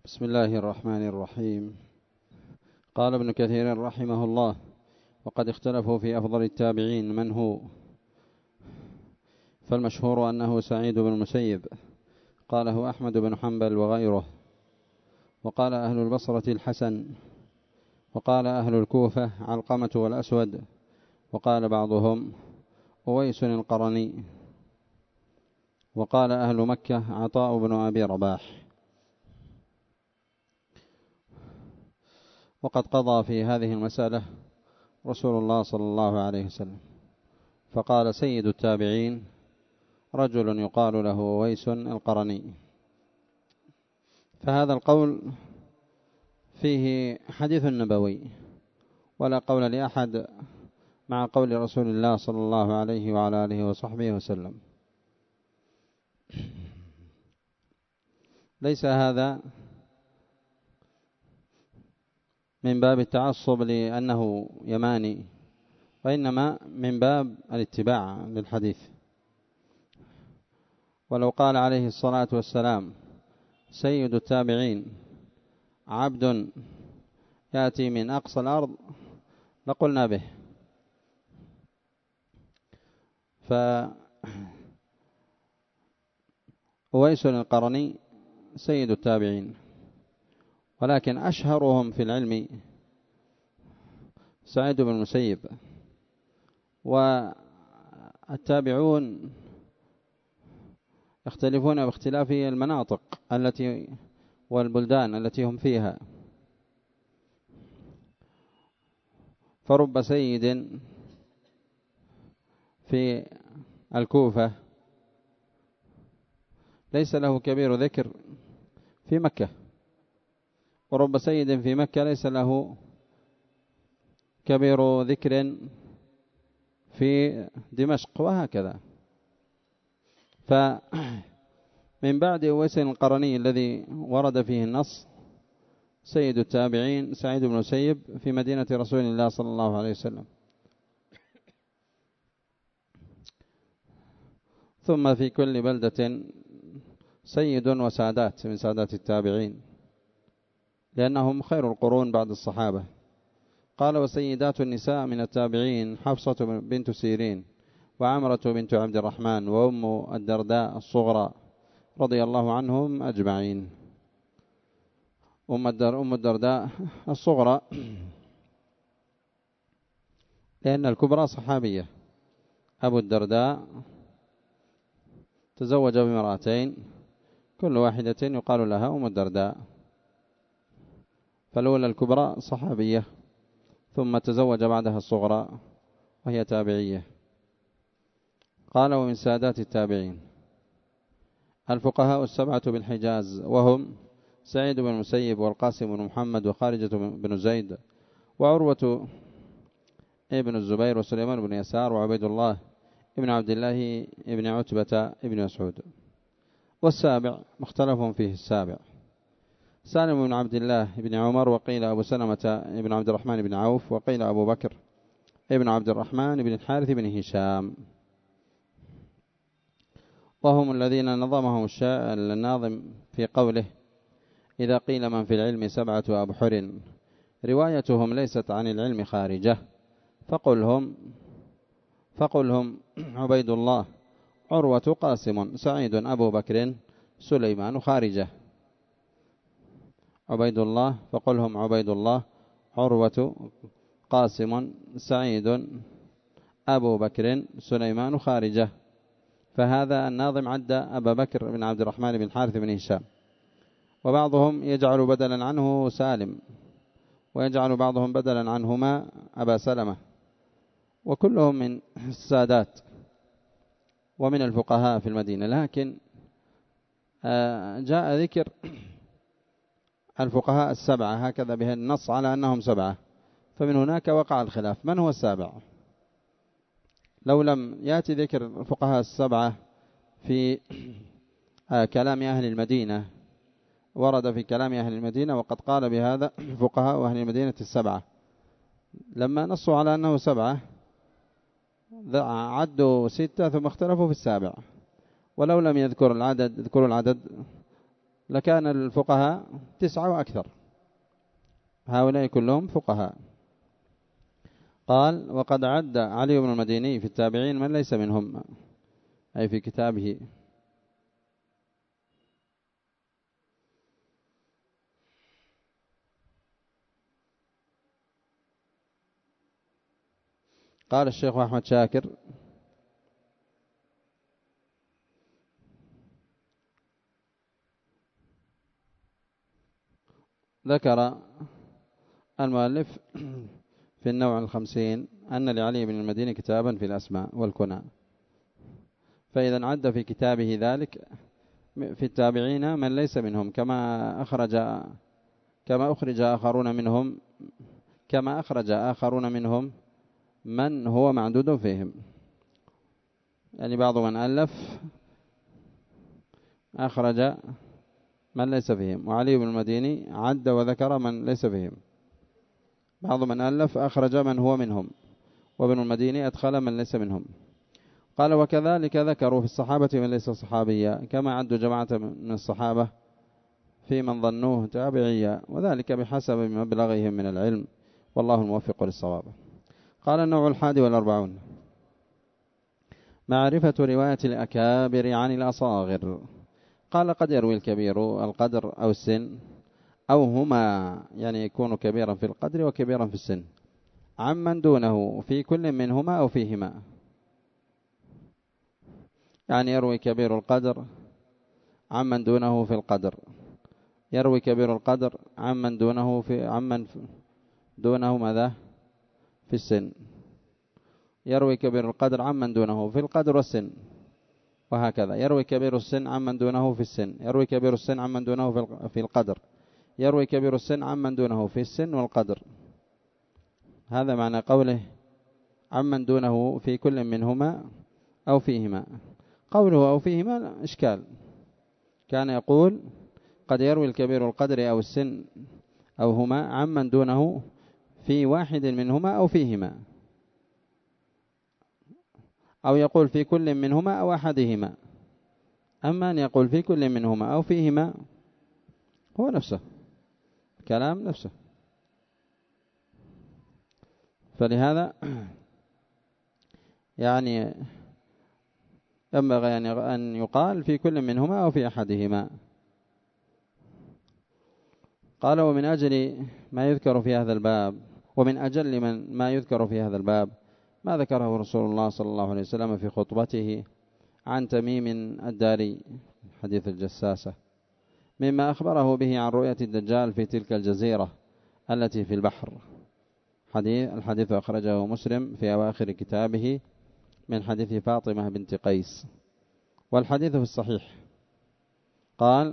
بسم الله الرحمن الرحيم. قال ابن كثير رحمه الله: وقد اختلفوا في أفضل التابعين من هو، فالمشهور أنه سعيد بن المسيب، قاله أحمد بن حنبل وغيره، وقال أهل البصرة الحسن، وقال أهل الكوفة علقمة والأسود، وقال بعضهم أويس القرني، وقال أهل مكة عطاء بن أبي رباح. وقد قضى في هذه المسألة رسول الله صلى الله عليه وسلم، فقال: سيد التابعين رجل يقال له أويس القرني. فهذا القول فيه حديث نبوي، ولا قول لأحد مع قول رسول الله صلى الله عليه وعلى آله وصحبه وسلم. ليس هذا من باب التعصب لأنه يماني، وإنما من باب الاتباع للحديث. ولو قال عليه الصلاة والسلام: سيد التابعين عبد يأتي من أقصى الأرض، لقلنا به. فأويس القرني سيد التابعين، ولكن أشهرهم في العلم سعيد بن المسيب. والتابعون يختلفون باختلاف المناطق التي والبلدان التي هم فيها، فرب سيد في الكوفة ليس له كبير ذكر في مكة، ورب سيد في مكة ليس له كبير ذكر في دمشق، وهكذا. فمن بعد أويس القرني الذي ورد فيه النص سيد التابعين سعيد بن المسيب في مدينة رسول الله صلى الله عليه وسلم. ثم في كل بلدة سيد وسادات من سادات التابعين، لأنهم خير القرون بعد الصحابة. قال: وسيدات النساء من التابعين حفصة بنت سيرين، وعمرة بنت عبد الرحمن، وأم الدرداء الصغرى، رضي الله عنهم أجمعين. أم الدرداء الصغرى لأن الكبرى صحابية. أبو الدرداء تزوج بامرأتين، كل واحدة يقال لها أم الدرداء، فالأولى الكبرى صحابية، ثم تزوج بعدها الصغرى وهي تابعية. قال: ومن سادات التابعين الفقهاء السبعة بالحجاز، وهم سعيد بن المسيب، والقاسم بن محمد، وخارجة بن زيد، وعروة ابن الزبير، وسليمان بن يسار، وعبيد الله ابن عبد الله ابن عتبة ابن مسعود. والسابع مختلف فيه السابع سالم بن عبد الله بن عمر، وقيل أبو سلمة بن عبد الرحمن بن عوف، وقيل أبو بكر ابن عبد الرحمن بن الحارث بن هشام. وهم الذين نظمهم الناظم في قوله: إذا قيل من في العلم سبعة أبحر، روايتهم ليست عن العلم خارجة، فقلهم عبيد الله، عروة، قاسم، سعيد، أبو بكر، سليمان، خارجة. عبيد الله، فقلهم عبيد الله، عروة، قاسم، سعيد، أبو بكر، سليمان، خارجة. فهذا الناظم عد أبا بكر بن عبد الرحمن بن الحارث بن هشام، وبعضهم يجعل بدلا عنه سالم، ويجعل بعضهم بدلا عنهما أبا سلمة، وكلهم من السادات ومن الفقهاء في المدينة. لكن جاء ذكر الفقهاء السبعة هكذا به النص على أنهم سبعة، فمن هناك وقع الخلاف من هو السابع. لو لم يأتي ذكر الفقهاء السبعة في كلام أهل المدينة، ورد في كلام أهل المدينة وقد قال بهذا فقهاء أهل المدينة السبعة، لما نصوا على أنه سبعة عدوا ستة ثم اختلفوا في السابع. ولو لم يذكروا العدد لكان الفقهاء 9 وأكثر، هؤلاء كلهم فقهاء. قال وقد عد علي بن المديني في التابعين من ليس منهم، أي في كتابه. قال الشيخ أحمد شاكر ذكر المؤلف في النوع 50 أن لعلي بن المديني كتابا في الأسماء والكنى، فإذا عد في كتابه ذلك في التابعين من ليس منهم، كما أخرج آخرون منهم من هو معدود فيهم. يعني بعض من ألف أخرج من ليس فيهم، وعلي بن المديني عد وذكر من ليس فيهم. بعض من ألف أخرج من هو منهم، وابن المديني أدخل من ليس منهم. قال وكذلك ذكروا في الصحابة من ليس صحابيا، كما عدوا جماعة من الصحابة في من ظنوه تابعيا، وذلك بحسب مبلغهم من العلم، والله الموفق للصواب. قال النوع 41 معرفة رواية الأكابر عن الأصاغر. قال قد يروي الكبير القدر أو السن أو هما، يعني يكون كبيرا في القدر وكبيرا في السن، عمن دونه في كل منهما أو فيهما. يعني يروي كبير القدر عمن دونه في القدر، يروي كبير القدر عمن دونه ماذا في السن، يروي كبير القدر عمن دونه في القدر والسن، وهكذا. يروي كبير السن عمن دونه في السن، يروي كبير السن عمن دونه في القدر، يروي كبير السن عمن دونه في السن والقدر. هذا معنى قوله عمن دونه في كل منهما أو فيهما. قوله أو فيهما إشكال، كان يقول قد يروي الكبير القدر أو السن أو هما عمن دونه في واحد منهما أو فيهما، أو يقول في كل منهما أو أحدهما. أما أن يقول في كل منهما أو فيهما هو نفسه كلام نفسه. فلهذا يعني ينبغي أن يقال في كل منهما أو في أحدهما. قال ومن أجل ما يذكر في هذا الباب، ومن أجل ما يذكر في هذا الباب ما ذكره رسول الله صلى الله عليه وسلم في خطبته عن تميم الداري حديث الجساسة، مما أخبره به عن رؤية الدجال في تلك الجزيرة التي في البحر. الحديث أخرجه مسلم في أواخر كتابه من حديث فاطمة بنت قيس، والحديث في الصحيح. قال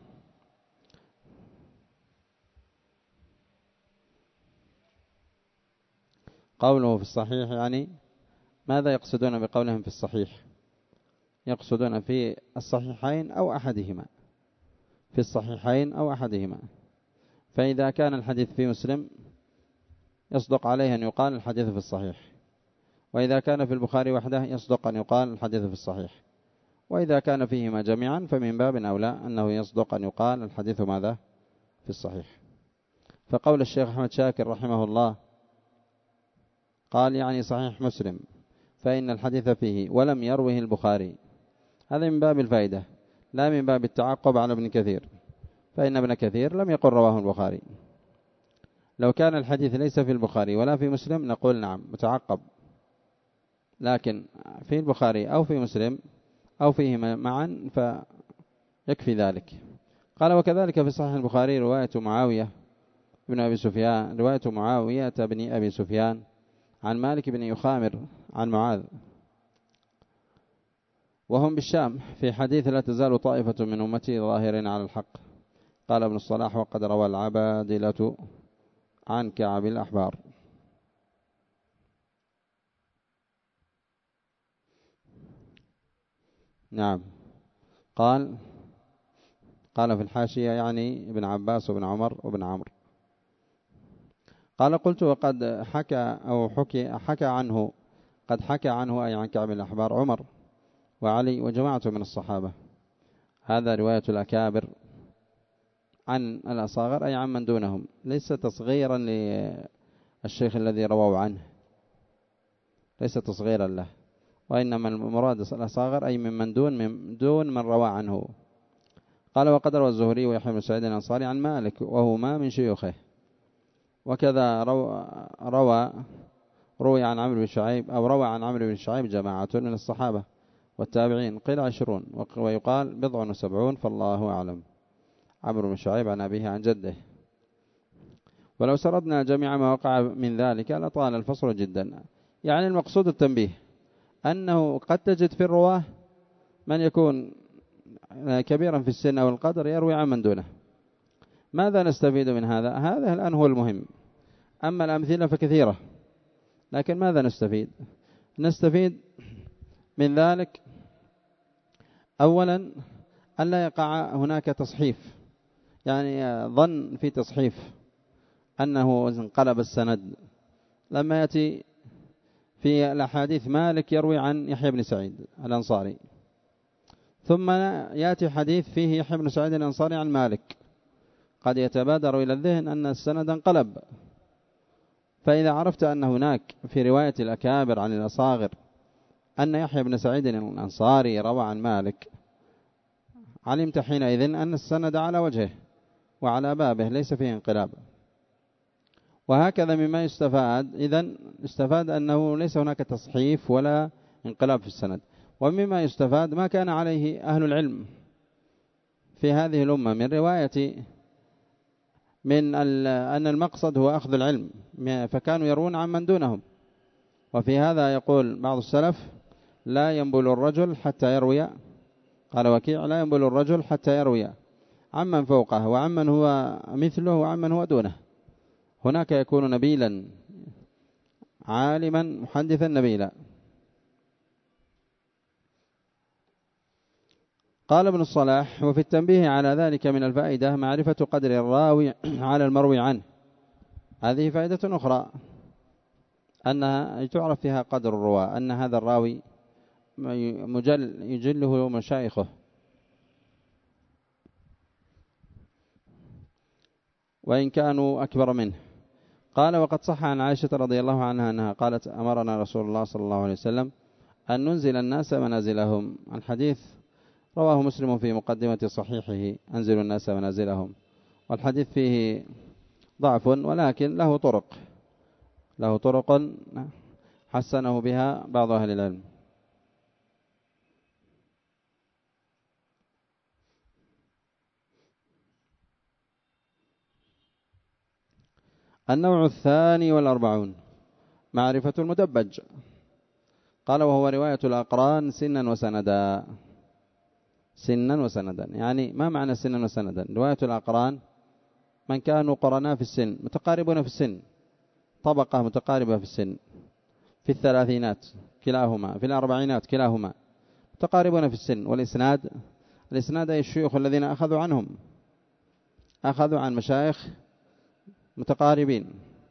قوله في الصحيح يعني ماذا يقصدون بقولهم في الصحيح؟ يقصدون في الصحيحين أو أحدهما، في الصحيحين أو أحدهما. فإذا كان الحديث في مسلم يصدق عليه أن يقال الحديث في الصحيح، وإذا كان في البخاري وحده يصدق أن يقال الحديث في الصحيح، وإذا كان فيهما جميعا فمن باب أولى أنه يصدق أن يقال الحديث ماذا في الصحيح. فقول الشيخ أحمد شاكر رحمه الله قال يعني صحيح مسلم فإن الحديث فيه ولم يروه البخاري، هذا من باب الفائدة لا من باب التعقب على ابن كثير، فإن ابن كثير لم يقل رواه البخاري. لو كان الحديث ليس في البخاري ولا في مسلم نقول نعم متعقب، لكن في البخاري أو في مسلم أو فيهما معا فيكفي ذلك. قال وكذلك في صحيح البخاري رواية معاوية بن أبي سفيان عن مالك بن يخامر عن معاذ، وهم بالشام، في حديث لا تزال طائفة من أمتي ظاهرين على الحق. قال ابن الصلاح وقد روى العبادلة عن كعب الأحبار. نعم. قال في الحاشية يعني ابن عباس وابن عمر وابن عمرو. قال قلت وقد حكى عنه أي عن كعب الأحبار عمر وعلي وجماعة من الصحابة. هذا رواية الأكابر عن الأصاغر أي عن من دونهم، ليس تصغيرا للشيخ الذي رووا عنه، ليس تصغيرا له، وإنما المراد الأصاغر أي من دون من روى عنه. قال وقد روى الزهري ويحيى بن سعيد الأنصاري عن مالك وهما من شيوخه. وكذا روى عن عمرو بن شعيب أو روى عن عمرو بن شعيب جماعة من الصحابة والتابعين، قيل 20 ويقال 70 فالله أعلم. عمرو بن شعيب عن أبيه عن جده. ولو سردنا جميع ما وقع من ذلك لطال الفصل جدا. يعني المقصود التنبيه أنه قد تجد في الرواه من يكون كبيرا في السن أو القدر يروي عن من دونه. ماذا نستفيد من هذا؟ هذا الآن هو المهم. أما الأمثلة فكثيرة، لكن ماذا نستفيد؟ نستفيد من ذلك أولا أن لا يقع هناك تصحيف، يعني ظن في تصحيف أنه انقلب السند. لما يأتي في الأحاديث مالك يروي عن يحيى بن سعيد الأنصاري، ثم يأتي حديث فيه يحيى بن سعيد الأنصاري عن مالك، قد يتبادر إلى الذهن أن السند انقلب. فإذا عرفت أن هناك في رواية الأكابر عن الأصاغر أن يحيى بن سعيد الأنصاري روى عن مالك، علمت حينئذ أن السند على وجهه وعلى بابه ليس فيه انقلاب. وهكذا مما يستفاد، إذن استفاد أنه ليس هناك تصحيف ولا انقلاب في السند. ومما يستفاد ما كان عليه أهل العلم في هذه الأمة من رواية من أن المقصد هو أخذ العلم، فكانوا يرون عن من دونهم. وفي هذا يقول بعض السلف لا ينبل الرجل حتى يروي، قال وكيع لا ينبل الرجل حتى يروي عمن فوقه وعمن هو مثله وعمن هو دونه. هناك يكون نبيلا عالما محدثا نبيلا. قال ابن الصلاح وفي التنبيه على ذلك من الفائدة معرفة قدر الراوي على المروي عنه. هذه فائدة أخرى أنها تعرف فيها قدر الرواة، أن هذا الراوي يجله مشايخه وإن كانوا أكبر منه. قال وقد صح عن عائشة رضي الله عنها أنها قالت أمرنا رسول الله صلى الله عليه وسلم أن ننزل الناس منازلهم. الحديث رواه مسلم في مقدمة صحيحه أنزل الناس منازلهم، والحديث فيه ضعف ولكن له طرق حسنه بها بعض أهل العلم. النوع 42 معرفة المدبج. قال وهو رواية الأقران سنا وسندا. سنا وسندا يعني ما معنى سنا وسندا؟ رواية الأقران من كانوا قرناء في السن متقاربون في السن، طبقة متقاربة في السن، في الثلاثينات كلاهما، في الأربعينات كلاهما، متقاربون في السن. والإسناد أي الشيوخ الذين أخذوا عنهم، أخذوا عن مشايخ متقاربين.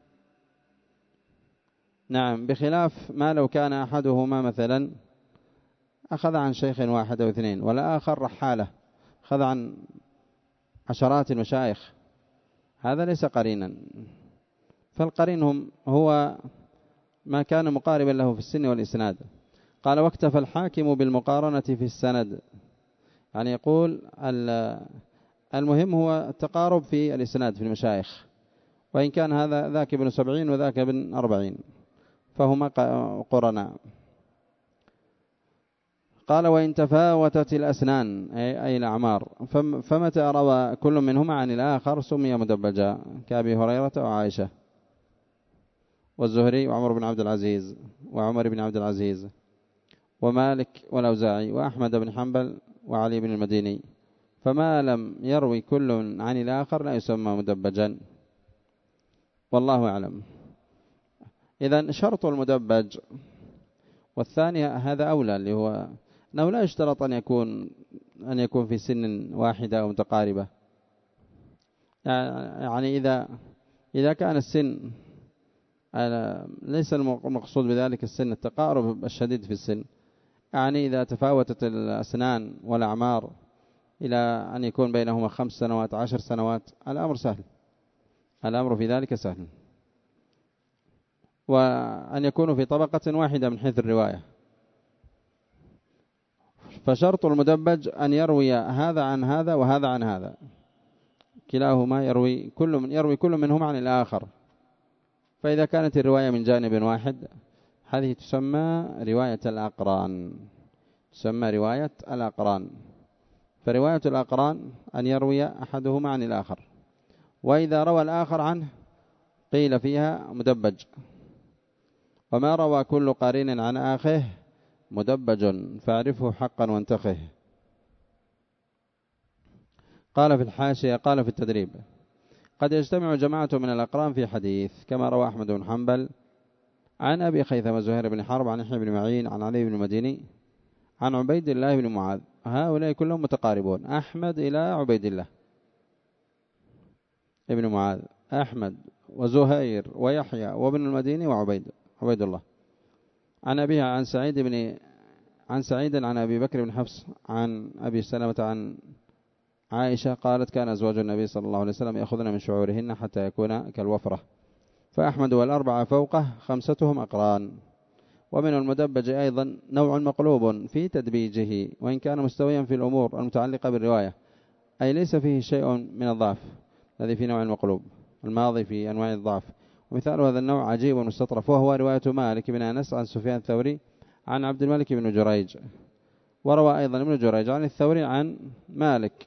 نعم، بخلاف ما لو كان أحدهما مثلا أخذ عن شيخ واحد أو اثنين والآخر رحالة أخذ عن عشرات المشايخ، هذا ليس قرينا. فالقرين هو ما كان مقاربا له في السن والإسناد. قال واكتفى الحاكم بالمقارنة في السند، يعني يقول المهم هو التقارب في الإسناد في المشايخ، وإن كان هذا ذاك ابن 70 وذاك ابن 40 فهما قرناء. قال وإن تفاوتت الأسنان أي الأعمار فمتى روى كل منهما عن الآخر سمي مدبجا، كأبي هريرة وعائشة والزهري وعمر بن عبد العزيز وعمر بن عبد العزيز ومالك والأوزاعي وأحمد بن حنبل وعلي بن المديني. فما لم يروي كل عن الآخر لا يسمى مدبجا، والله أعلم. إذن شرط المدبج والثاني هذا أولى، اللي هو أنه لا يشترط أن يكون في سن واحدة أو متقاربة. يعني إذا كان السن ليس المقصود بذلك السن التقارب الشديد في السن، يعني إذا تفاوتت الأسنان والأعمار إلى أن يكون بينهما 5 سنوات 10 سنوات، الأمر سهل، الأمر في ذلك سهل. وأن يكونوا في طبقة واحدة من حيث الرواية. فشرط المدبج أن يروي هذا عن هذا وهذا عن هذا، كلاهما يروي كل منهما عن الآخر. فإذا كانت الرواية من جانب واحد هذه تسمى رواية الأقران، تسمى رواية الأقران. فرواية الأقران أن يروي أحدهما عن الآخر، وإذا روى الآخر عنه قيل فيها مدبج. وما روى كل قرين عن آخه مدبج فاعرفه حقا وانتخه. قال في الحاشية قال في التدريب: قد يجتمع جماعة من الأقران في حديث، كما روى أحمد بن حنبل عن أبي خيثمة زهير بن حرب عن يحيى بن معين عن علي بن المديني عن عبيد الله بن معاذ. هؤلاء كلهم متقاربون، أحمد إلى عبيد الله ابن معاذ، أحمد وزهير ويحيى وابن المديني وعبيد الله. عن أبيها عن سعيد عن أبي بكر بن حفص عن أبي سلمة عن عائشة قالت: كان أزواج النبي صلى الله عليه وسلم يأخذن من شعورهن حتى يكون كالوفرة، فأحمد والأربعة فوقه 5 أقران. ومن المدبج أيضا نوع مقلوب في تدبيجه، وإن كان مستويا في الأمور المتعلقة بالرواية، أي ليس فيه شيء من الضعف الذي في نوع المقلوب الماضي في أنواع الضعف. ومثال هذا النوع عجيب ومستطرف، وهو رواية مالك بن أنس عن سفيان الثوري عن عبد الملك بن جريج. وروى أيضا ابن جريج عن الثوري عن مالك،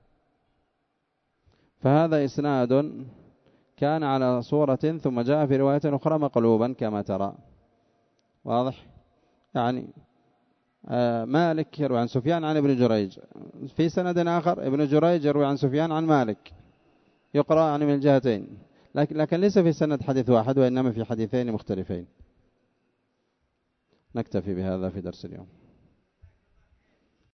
فهذا إسناد كان على صورة ثم جاء في رواية أخرى مقلوبا كما ترى. واضح؟ يعني مالك يروي عن سفيان عن ابن جريج، في سند آخر ابن جريج يروي عن سفيان عن مالك، يقرأ عن من الجهتين، لكن ليس في سند حديث واحد، وإنما في حديثين مختلفين. نكتفي بهذا في درس اليوم.